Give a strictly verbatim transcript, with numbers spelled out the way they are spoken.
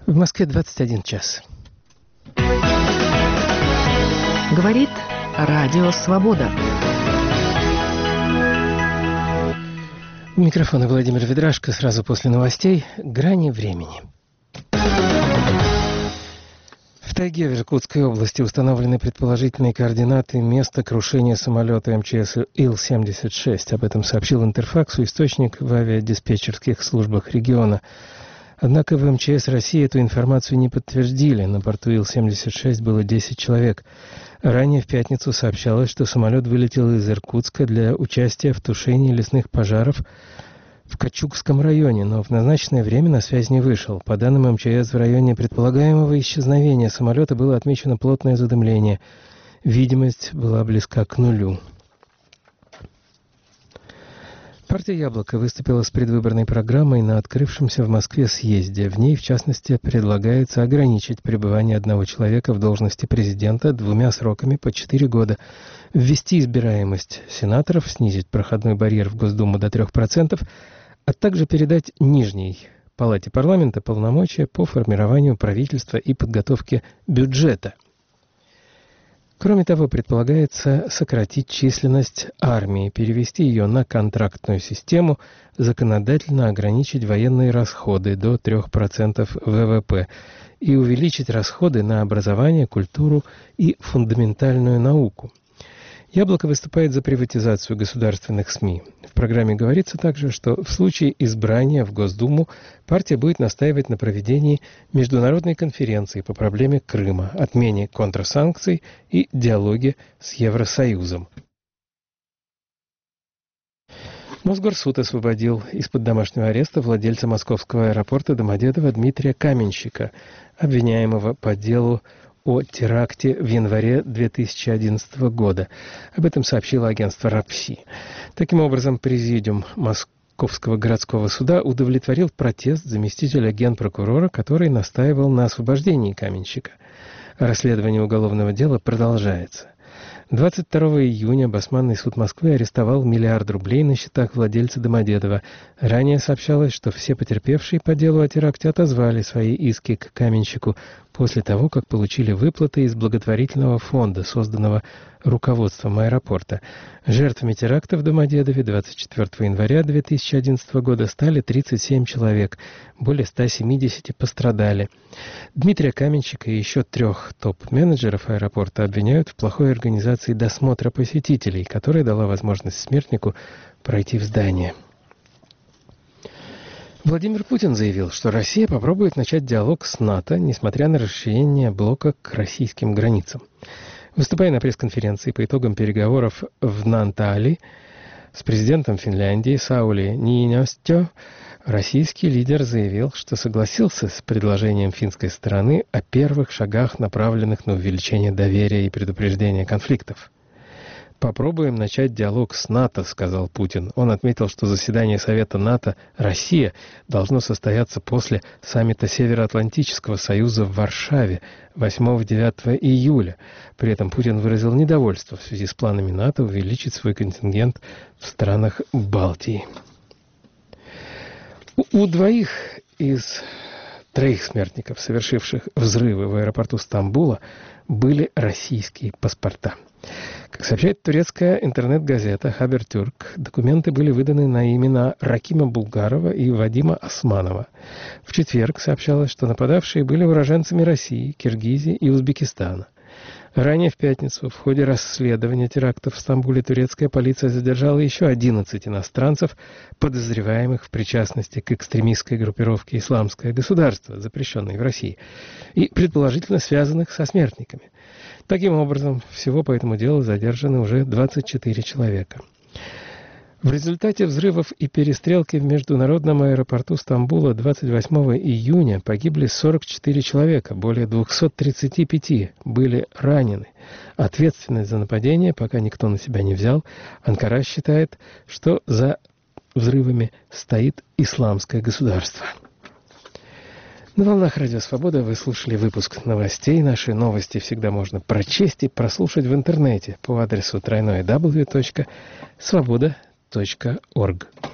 В Москве двадцать один час. Говорит Радио Свобода. У микрофона Владимир Ведрашко. Сразу после новостей «Грани времени». В тайге в Иркутской области установлены предположительные координаты места крушения самолета эм че эс Ил семьдесят шесть. Об этом сообщил Интерфаксу источник в авиадиспетчерских службах региона. Однако в эм че эс России эту информацию не подтвердили. На борту Ил семьдесят шесть было десять человек. Ранее в пятницу сообщалось, что самолет вылетел из Иркутска для участия в тушении лесных пожаров в Качукском районе, но в назначенное время на связь не вышел. По данным эм че эс, в районе предполагаемого исчезновения самолета было отмечено плотное задымление. Видимость была близка к нулю. Партия «Яблоко» выступила с предвыборной программой на открывшемся в Москве съезде. В ней, в частности, предлагается ограничить пребывание одного человека в должности президента двумя сроками по четыре года, ввести избираемость сенаторов, снизить проходной барьер в Госдуму до трех процентов, а также передать Нижней Палате парламента полномочия по формированию правительства и подготовке бюджета. Кроме того, предполагается сократить численность армии, перевести ее на контрактную систему, законодательно ограничить военные расходы до трех процентов вэ вэ пэ и увеличить расходы на образование, культуру и фундаментальную науку. «Яблоко» выступает за приватизацию государственных СМИ. В программе говорится также, что в случае избрания в Госдуму партия будет настаивать на проведении международной конференции по проблеме Крыма, отмене контрсанкций и диалоге с Евросоюзом. Мосгорсуд освободил из-под домашнего ареста владельца московского аэропорта Домодедово Дмитрия Каменщика, обвиняемого по делу о теракте в январе две тысячи одиннадцатого года. Об этом сообщило агентство РАПСИ. Таким образом, президиум Московского городского суда удовлетворил протест заместителя генпрокурора, который настаивал на освобождении Каменщика. Расследование уголовного дела продолжается. двадцать второго июня Басманный суд Москвы арестовал миллиард рублей на счетах владельца Домодедова. Ранее сообщалось, что все потерпевшие по делу о теракте отозвали свои иски к Каменщику после того, как получили выплаты из благотворительного фонда, созданного руководством аэропорта. Жертвами теракта в Домодедове двадцать четвёртого января две тысячи одиннадцатого года стали тридцать семь человек, более ста семидесяти пострадали. Дмитрия Каменщика и еще трех топ-менеджеров аэропорта обвиняют в плохой организации досмотра посетителей, которая дала возможность смертнику пройти в здание. Владимир Путин заявил, что Россия попробует начать диалог с НАТО, несмотря на расширение блока к российским границам. Выступая на пресс-конференции по итогам переговоров в Нантали с президентом Финляндии Саули Ниинистё, российский лидер заявил, что согласился с предложением финской стороны о первых шагах, направленных на увеличение доверия и предупреждение конфликтов. «Попробуем начать диалог с НАТО», — сказал Путин. Он отметил, что заседание Совета НАТО «Россия» должно состояться после саммита Североатлантического союза в Варшаве восьмого-девятого июля. При этом Путин выразил недовольство в связи с планами НАТО увеличить свой контингент в странах Балтии. У, у двоих из троих смертников, совершивших взрывы в аэропорту Стамбула, были российские паспорта. Как сообщает турецкая интернет-газета «Хабертюрк», документы были выданы на имена Ракима Булгарова и Вадима Османова. В четверг сообщалось, что нападавшие были уроженцами России, Киргизии и Узбекистана. Ранее в пятницу в ходе расследования терактов в Стамбуле турецкая полиция задержала еще одиннадцать иностранцев, подозреваемых в причастности к экстремистской группировке «Исламское государство», запрещенной в России, и предположительно связанных со смертниками. Таким образом, всего по этому делу задержаны уже двадцать четыре человека. В результате взрывов и перестрелки в международном аэропорту Стамбула двадцать восьмого июня погибли сорок четыре человека, более двухсот тридцати пяти были ранены. Ответственность за нападение пока никто на себя не взял. Анкара считает, что за взрывами стоит исламское государство. На волнах Радио Свобода вы слушали выпуск новостей. Наши новости всегда можно прочесть и прослушать в интернете по адресу дабл ю дабл ю дабл ю точка свобода точка орг.